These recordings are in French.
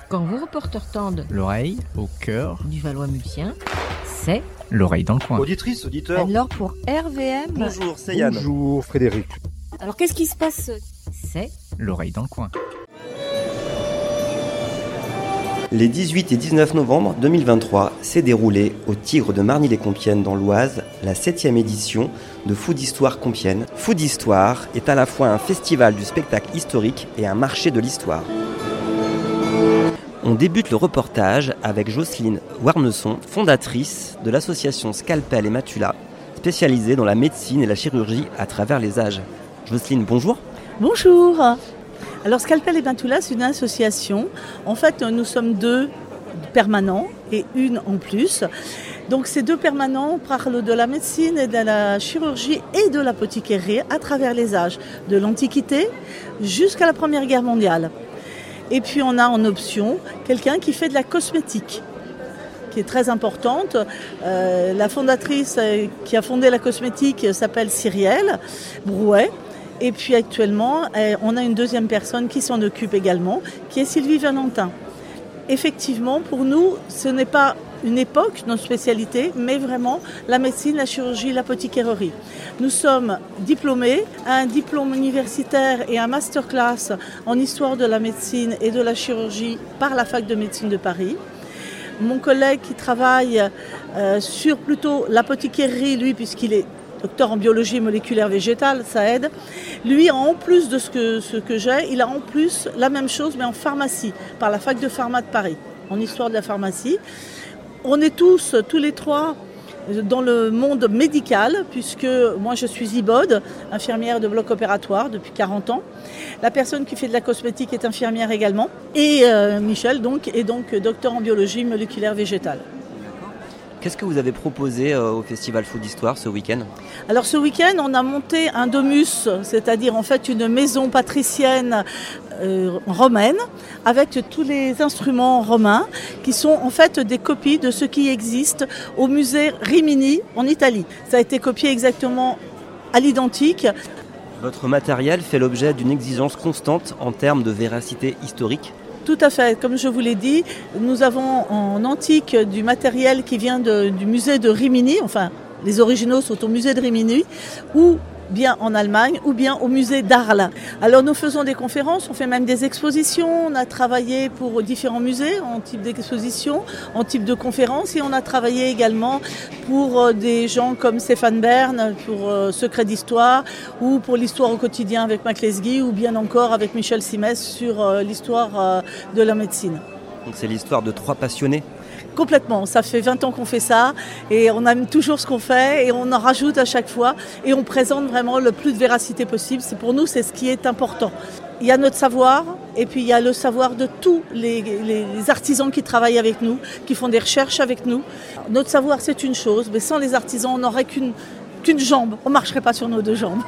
Quand vos reporters tendent l'oreille au cœur du Valois-Mulsien, c'est l'oreille dans le coin. Auditrice, auditeur. alors pour RVM. Bonjour, c'est Yann. Bonjour Frédéric. Alors qu'est-ce qui se passe? C'est L'oreille dans le coin. Les 18 et 19 novembre 2023 s'est déroulée au Tigre de Marny-les-Compiègnes dans l'Oise la 7e édition de Food Histoire Compiègne. Food Histoire est à la fois un festival du spectacle historique et un marché de l'histoire. On débute le reportage avec Jocelyne Warnesson, fondatrice de l'association Scalpel et Matula, spécialisée dans la médecine et la chirurgie à travers les âges. Jocelyne, bonjour. Bonjour. Alors Scalpel et Matula, c'est une association. En fait, nous sommes 2 permanents et une en plus. Donc ces 2 permanents parlent de la médecine et de la chirurgie et de l'apothicairie à travers les âges, de l'Antiquité jusqu'à la Première Guerre mondiale. Et puis on a en option quelqu'un qui fait de la cosmétique, qui est très importante. La fondatrice qui a fondé la cosmétique s'appelle Cyrielle Brouet. Et puis actuellement, on a une deuxième personne qui s'en occupe également, qui est Sylvie Valentin. Effectivement, pour nous, ce n'est pas une époque, notre spécialité, mais vraiment la médecine, la chirurgie, l'apothicairerie. Nous sommes diplômés, un diplôme universitaire et un masterclass en histoire de la médecine et de la chirurgie par la fac de médecine de Paris. Mon collègue qui travaille sur plutôt l'apothicairerie, lui, puisqu'il est docteur en biologie moléculaire végétale, ça aide. Lui, en plus de ce que j'ai, il a en plus la même chose, mais en pharmacie, par la fac de pharma de Paris, en histoire de la pharmacie. On est tous les 3, dans le monde médical, puisque moi je suis IBOD, infirmière de bloc opératoire depuis 40 ans. La personne qui fait de la cosmétique est infirmière également. Et Michel est donc docteur en biologie moléculaire végétale. Qu'est-ce que vous avez proposé au Festival Food Histoire ce week-end ? Alors ce week-end, on a monté un domus, c'est-à-dire en fait une maison patricienne romaine, avec tous les instruments romains, qui sont en fait des copies de ce qui existe au musée Rimini en Italie. Ça a été copié exactement à l'identique. Votre matériel fait l'objet d'une exigence constante en termes de véracité historique. Tout à fait. Comme je vous l'ai dit, nous avons en antique du matériel qui vient du musée de Rimini, enfin les originaux sont au musée de Rimini, ou bien en Allemagne, ou bien au musée d'Arles. Alors nous faisons des conférences, on fait même des expositions, on a travaillé pour différents musées en type d'exposition, en type de conférences, et on a travaillé également pour des gens comme Stéphane Bern, pour Secret d'Histoire, ou pour l'histoire au quotidien avec Mac Lesguy, ou bien encore avec Michel Simès sur l'histoire de la médecine. Donc c'est l'histoire de 3 passionnés. Complètement, ça fait 20 ans qu'on fait ça et on aime toujours ce qu'on fait et on en rajoute à chaque fois et on présente vraiment le plus de véracité possible. Pour nous, c'est ce qui est important. Il y a notre savoir et puis il y a le savoir de tous les artisans qui travaillent avec nous, qui font des recherches avec nous. Notre savoir, c'est une chose, mais sans les artisans, on n'aurait qu'une jambe. On ne marcherait pas sur nos 2 jambes.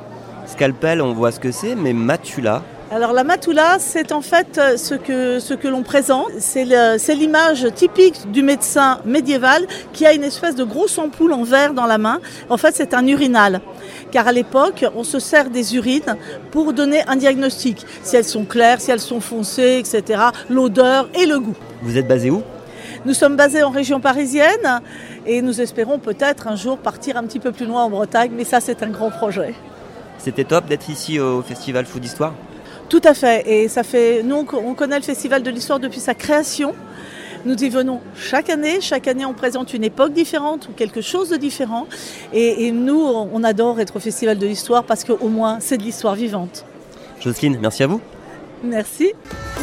Scalpel, on voit ce que c'est, mais Matula. Alors la matula, c'est en fait ce que l'on présente. C'est l'image typique du médecin médiéval qui a une espèce de grosse ampoule en verre dans la main. En fait, c'est un urinal. Car à l'époque, on se sert des urines pour donner un diagnostic. Si elles sont claires, si elles sont foncées, etc. L'odeur et le goût. Vous êtes basé où ? Nous sommes basés en région parisienne et nous espérons peut-être un jour partir un petit peu plus loin en Bretagne. Mais ça, c'est un grand projet. C'était top d'être ici au Festival Food Histoire ? Tout à fait. Et nous, on connaît le Festival de l'Histoire depuis sa création. Nous y venons chaque année. Chaque année, on présente une époque différente ou quelque chose de différent. Et nous, on adore être au Festival de l'Histoire parce qu'au moins, c'est de l'histoire vivante. Jocelyne, merci à vous. Merci.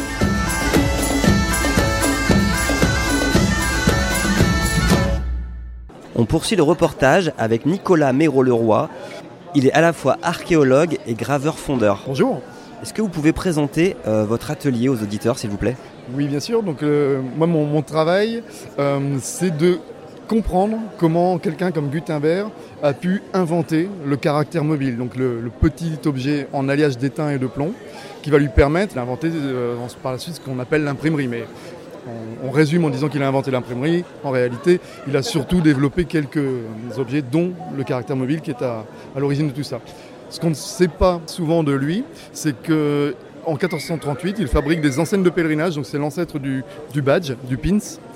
On poursuit le reportage avec Nicolas Méraud-Leroy. Il est à la fois archéologue et graveur fondeur. Bonjour. Est-ce que vous pouvez présenter votre atelier aux auditeurs, s'il vous plaît ? Oui, bien sûr. Donc, moi, mon travail, c'est de comprendre comment quelqu'un comme Gutenberg a pu inventer le caractère mobile, donc le petit objet en alliage d'étain et de plomb, qui va lui permettre d'inventer par la suite ce qu'on appelle l'imprimerie. Mais on résume en disant qu'il a inventé l'imprimerie. En réalité, il a surtout développé quelques objets, dont le caractère mobile qui est à l'origine de tout ça. Ce qu'on ne sait pas souvent de lui, c'est que En 1438, il fabrique des enseignes de pèlerinage, donc c'est l'ancêtre du badge, du pins.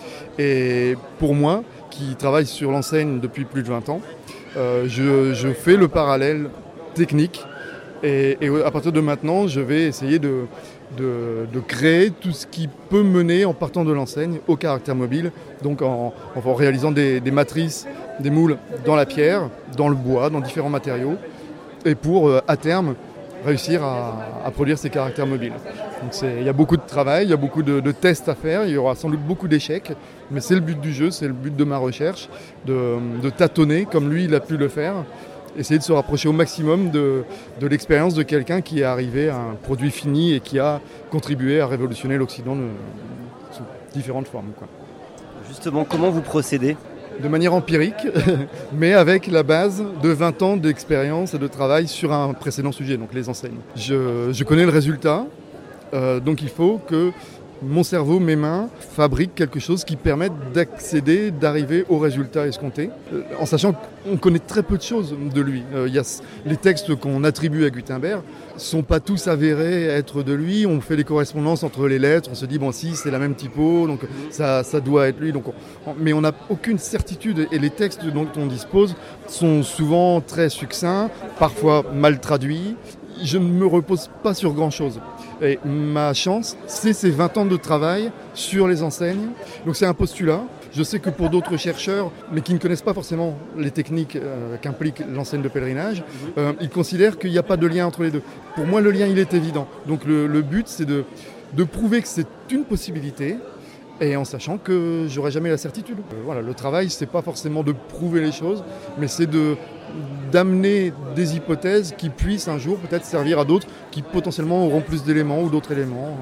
Et pour moi, qui travaille sur l'enseigne depuis plus de 20 ans, je fais le parallèle technique. Et à partir de maintenant, je vais essayer de créer tout ce qui peut mener en partant de l'enseigne au caractère mobile, donc en réalisant des matrices, des moules dans la pierre, dans le bois, dans différents matériaux, et pour, à terme, réussir à produire ces caractères mobiles. Donc il y a beaucoup de travail, il y a beaucoup de tests à faire, il y aura sans doute beaucoup d'échecs, mais c'est le but du jeu, c'est le but de ma recherche, de tâtonner comme lui il a pu le faire, essayer de se rapprocher au maximum de l'expérience de quelqu'un qui est arrivé à un produit fini et qui a contribué à révolutionner l'Occident sous différentes formes, quoi. Justement, comment vous procédez ? De manière empirique, mais avec la base de 20 ans d'expérience et de travail sur un précédent sujet, donc les enseignes. Je connais le résultat, donc il faut que mon cerveau, mes mains, fabriquent quelque chose qui permette d'accéder, d'arriver au résultat escompté, en sachant qu'on connaît très peu de choses de lui. Y a les textes qu'on attribue à Gutenberg ne sont pas tous avérés être de lui. On fait des correspondances entre les lettres, on se dit, bon, si, c'est la même typo, donc ça doit être lui. Donc mais on n'a aucune certitude, et les textes dont on dispose sont souvent très succincts, parfois mal traduits. Je ne me repose pas sur grand-chose. Et ma chance, c'est ces 20 ans de travail sur les enseignes. Donc c'est un postulat. Je sais que pour d'autres chercheurs, mais qui ne connaissent pas forcément les techniques qu'implique l'enseigne de pèlerinage, ils considèrent qu'il n'y a pas de lien entre les deux. Pour moi, le lien, il est évident. Donc le but, c'est de prouver que c'est une possibilité, et en sachant que j'aurai jamais la certitude. Voilà, le travail, c'est pas forcément de prouver les choses, mais c'est d'amener des hypothèses qui puissent un jour peut-être servir à d'autres qui potentiellement auront plus d'éléments ou d'autres éléments.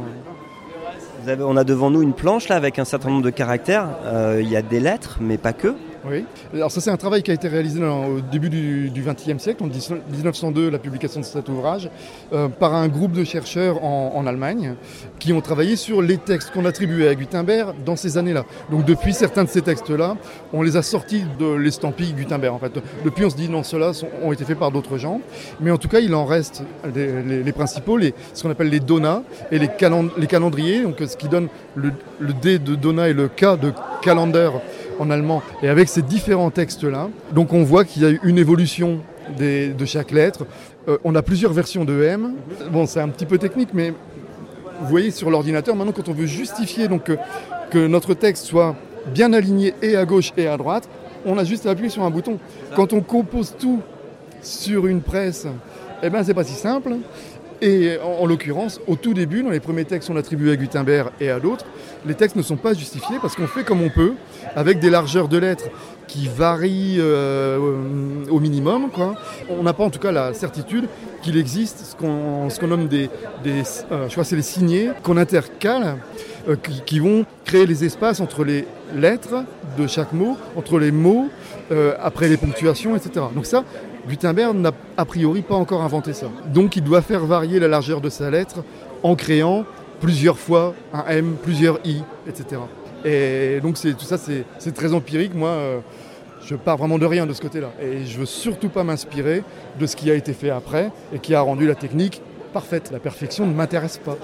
On a devant nous une planche là avec un certain nombre de caractères. Il y a des lettres, mais pas que. Oui. Alors ça, c'est un travail qui a été réalisé au début du XXe siècle, en 1902, la publication de cet ouvrage, par un groupe de chercheurs en Allemagne qui ont travaillé sur les textes qu'on attribuait à Gutenberg dans ces années-là. Donc depuis, certains de ces textes-là, on les a sortis de l'estampille Gutenberg. En fait. Depuis, on se dit non, ceux-là ont été faits par d'autres gens. Mais en tout cas, il en reste les principaux, ce qu'on appelle les Donat et les calendriers, donc ce qui donne le D de Donat et le K de Calendar en allemand, et avec ces différents textes-là. Donc on voit qu'il y a eu une évolution de chaque lettre. On a plusieurs versions de M. Bon, c'est un petit peu technique, mais vous voyez sur l'ordinateur, maintenant, quand on veut justifier donc, que notre texte soit bien aligné et à gauche et à droite, on a juste à appuyer sur un bouton. Quand on compose tout sur une presse, eh ben, c'est pas si simple. Et en l'occurrence, au tout début, dans les premiers textes qu'on attribue à Gutenberg et à d'autres, les textes ne sont pas justifiés parce qu'on fait comme on peut, avec des largeurs de lettres qui varient au minimum, quoi. On n'a pas en tout cas la certitude qu'il existe ce qu'on nomme je crois que c'est les signets qu'on intercale, qui vont créer les espaces entre les lettres de chaque mot, entre les mots, après les ponctuations, etc. Donc ça, Gutenberg n'a a priori pas encore inventé ça. Donc il doit faire varier la largeur de sa lettre en créant plusieurs fois un M, plusieurs I, etc. Et donc tout ça, c'est très empirique. Moi, je pars vraiment de rien de ce côté-là. Et je veux surtout pas m'inspirer de ce qui a été fait après et qui a rendu la technique parfaite. La perfection ne m'intéresse pas.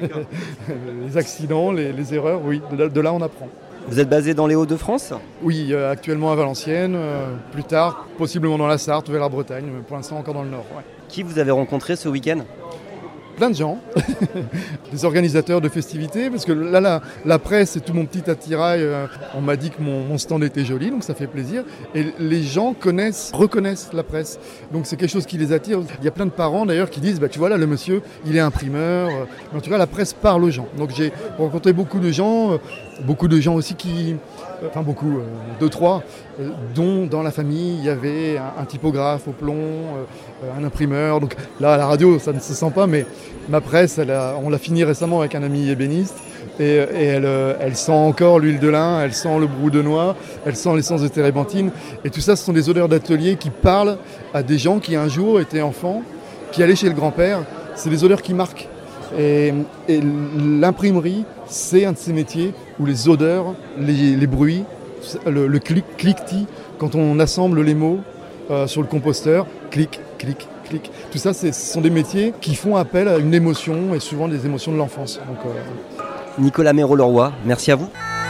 Les accidents, les erreurs, oui, de là on apprend. Vous êtes basé dans les Hauts-de-France ? Oui, actuellement à Valenciennes, plus tard, possiblement dans la Sarthe, vers la Bretagne, mais pour l'instant encore dans le Nord. Ouais. Qui vous avez rencontré ce week-end ? Plein de gens, des organisateurs de festivités, parce que là, la presse, c'est tout mon petit attirail. On m'a dit que mon stand était joli, donc ça fait plaisir. Et les gens reconnaissent la presse. Donc c'est quelque chose qui les attire. Il y a plein de parents d'ailleurs qui disent, tu vois là, le monsieur, il est imprimeur. Mais en tout cas, la presse parle aux gens. Donc j'ai rencontré beaucoup de gens aussi qui... Enfin beaucoup, 2-3, dont dans la famille il y avait un typographe au plomb, un imprimeur. Donc là à la radio ça ne se sent pas, mais ma presse, on l'a fini récemment avec un ami ébéniste et elle sent encore l'huile de lin, elle sent le brou de noix, elle sent l'essence de térébenthine. Et tout ça, ce sont des odeurs d'atelier qui parlent à des gens qui un jour étaient enfants, qui allaient chez le grand-père. C'est des odeurs qui marquent. Et l'imprimerie, c'est un de ces métiers où les odeurs, les bruits, le cliquetis, quand on assemble les mots sur le composteur, clic, clic, clic. Tout ça, ce sont des métiers qui font appel à une émotion et souvent des émotions de l'enfance. Donc, Nicolas Méraud-Leroy, merci à vous.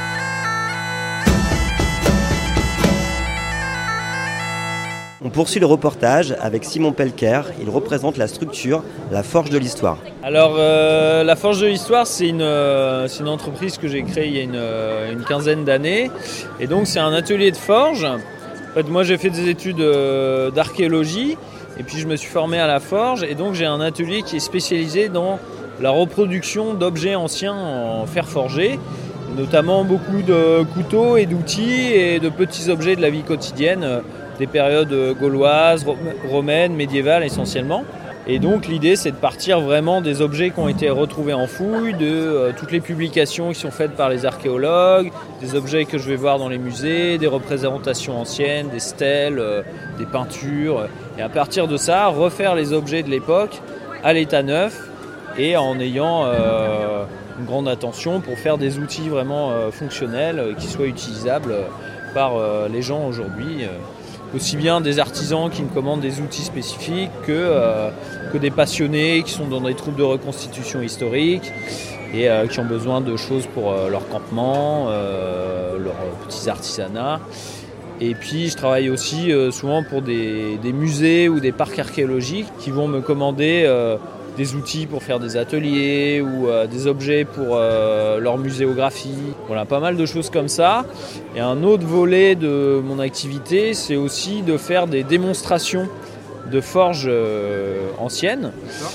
On poursuit le reportage avec Simon Pelker. Il représente la structure La Forge de l'Histoire. Alors, La Forge de l'Histoire, c'est une entreprise que j'ai créée il y a une quinzaine d'années. Et donc, c'est un atelier de forge. En fait, moi, j'ai fait des études d'archéologie. Et puis, je me suis formé à la forge. Et donc, j'ai un atelier qui est spécialisé dans la reproduction d'objets anciens en fer forgé. Notamment beaucoup de couteaux et d'outils et de petits objets de la vie quotidienne. Des périodes gauloises, romaines, médiévales essentiellement. Et donc l'idée c'est de partir vraiment des objets qui ont été retrouvés en fouille, de toutes les publications qui sont faites par les archéologues, des objets que je vais voir dans les musées, des représentations anciennes, des stèles, des peintures. Et à partir de ça, refaire les objets de l'époque à l'état neuf et en ayant une grande attention pour faire des outils vraiment fonctionnels qui soient utilisables par les gens aujourd'hui. Aussi bien des artisans qui me commandent des outils spécifiques que des passionnés qui sont dans des troupes de reconstitution historique et qui ont besoin de choses pour leur campement, leurs petits artisanats. Et puis je travaille aussi souvent pour des musées ou des parcs archéologiques qui vont me commander des outils pour faire des ateliers ou des objets pour leur muséographie. Voilà, pas mal de choses comme ça. Et un autre volet de mon activité, c'est aussi de faire des démonstrations de forges anciennes.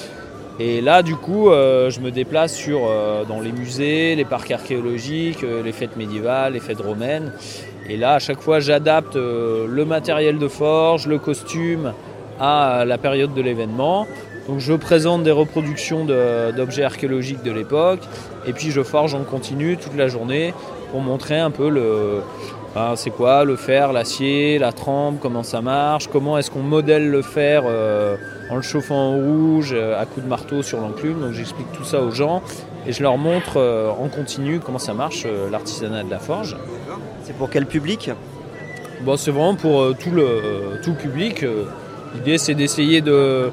Et là, du coup, je me déplace dans les musées, les parcs archéologiques, les fêtes médiévales, les fêtes romaines. Et là, à chaque fois, j'adapte le matériel de forge, le costume à la période de l'événement. Donc je présente des reproductions d'objets archéologiques de l'époque et puis je forge en continu toute la journée pour montrer un peu c'est quoi le fer, l'acier, la trempe, comment ça marche, comment est-ce qu'on modèle le fer en le chauffant au rouge à coups de marteau sur l'enclume. Donc j'explique tout ça aux gens et je leur montre en continu comment ça marche l'artisanat de la forge. C'est pour quel public ? Bon, c'est vraiment pour tout public. L'idée c'est d'essayer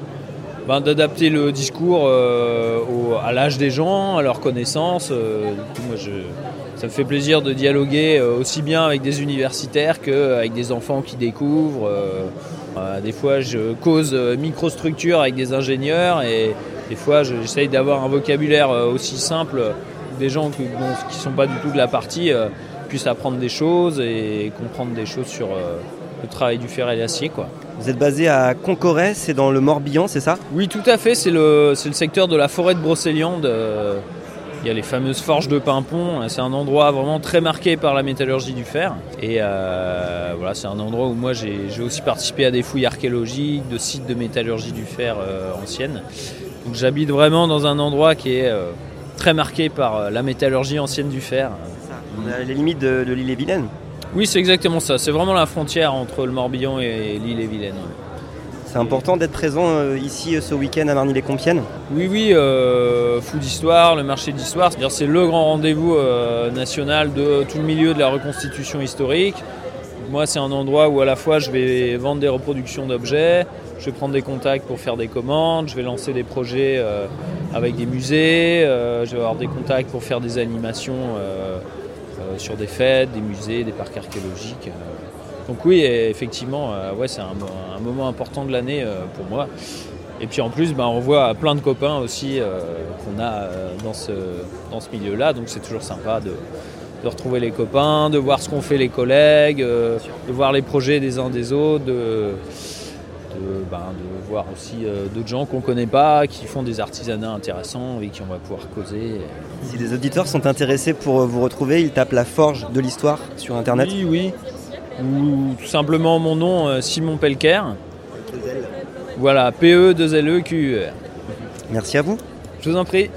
d'adapter le discours à l'âge des gens, à leurs connaissances. Ça me fait plaisir de dialoguer aussi bien avec des universitaires qu'avec des enfants qui découvrent. Des fois, je cause microstructure avec des ingénieurs et des fois, j'essaye d'avoir un vocabulaire aussi simple que des gens qui ne sont pas du tout de la partie puissent apprendre des choses et comprendre des choses sur le travail du fer et l'acier, quoi. Vous êtes basé à Concoré, c'est dans le Morbihan, c'est ça ? Oui, tout à fait, c'est le secteur de la forêt de Brocéliande. Il y a les fameuses forges de Pimpon, c'est un endroit vraiment très marqué par la métallurgie du fer. Et voilà, c'est un endroit où moi j'ai aussi participé à des fouilles archéologiques, de sites de métallurgie du fer ancienne. Donc j'habite vraiment dans un endroit qui est très marqué par la métallurgie ancienne du fer. On est à les limites de l'Ille-et-Vilaine. Oui, c'est exactement ça. C'est vraiment la frontière entre le Morbihan et l'Ille-et-Vilaine. C'est important d'être présent ici ce week-end à Marny-les-Compiègnes ? Oui, Food Histoire, le marché d'histoire. C'est le grand rendez-vous national de tout le milieu de la reconstitution historique. Moi, c'est un endroit où à la fois je vais vendre des reproductions d'objets, je vais prendre des contacts pour faire des commandes, je vais lancer des projets avec des musées, je vais avoir des contacts pour faire des animations sur des fêtes, des musées, des parcs archéologiques. Donc oui, effectivement, c'est un moment important de l'année pour moi. Et puis en plus, on voit plein de copains aussi qu'on a dans ce milieu-là. Donc c'est toujours sympa de retrouver les copains, de voir ce qu'ont fait les collègues, de voir les projets des uns des autres, de voir aussi d'autres gens qu'on ne connaît pas, qui font des artisanats intéressants, avec qui on va pouvoir causer. Si les auditeurs sont intéressés pour vous retrouver, ils tapent La Forge de l'Histoire sur Internet ? Oui. Ou tout simplement mon nom, Simon Pelker. Voilà, P-E-2-L-E-Q-U-R. Merci à vous. Je vous en prie.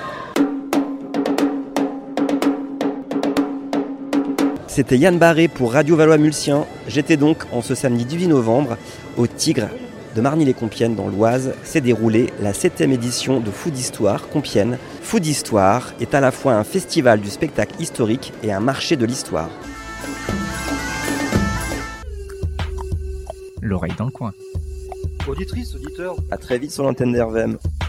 C'était Yann Barré pour Radio Valois-Mulsien. J'étais donc en ce samedi 18 novembre au Tigre de Marny-les-Compiègnes dans l'Oise. S'est déroulée la 7e édition de Food Histoire Compiègne. Food Histoire est à la fois un festival du spectacle historique et un marché de l'histoire. L'oreille dans le coin. Auditrice, auditeur. À très vite sur l'antenne d'RVM.